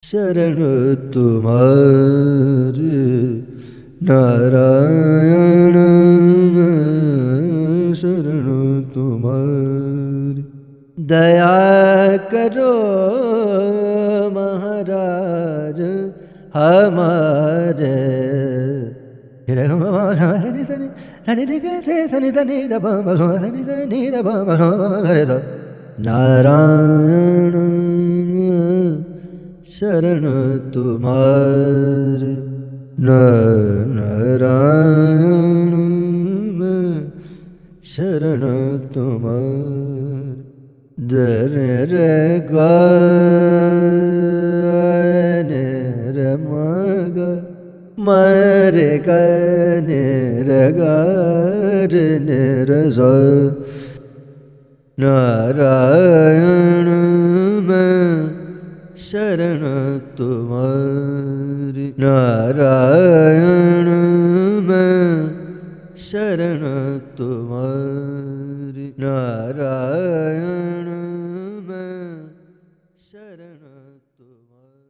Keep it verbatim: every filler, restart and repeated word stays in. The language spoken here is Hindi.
शरण तुम्हारे नारायण शरण तुम्हारी। दया करो महाराज हमारे। नारायण शरण तुम्हारे नारायण शरण तुम्हारे। दर ग रे मग मरे ग ग रे नारायण शरण तुम्हारी। नारायण शरण तुम्हारी। नारायण शरण तुम्हारी।